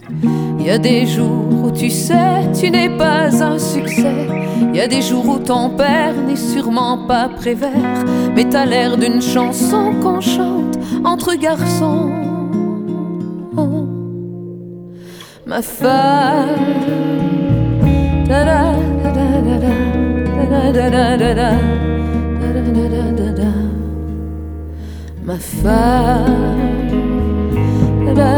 Il y a des jours où tu sais, tu n'es pas un succès. Il y a des jours où ton père n'est sûrement pas Prévert, mais t'as l'air d'une chanson qu'on chante entre garçons. Ma femme, ma femme.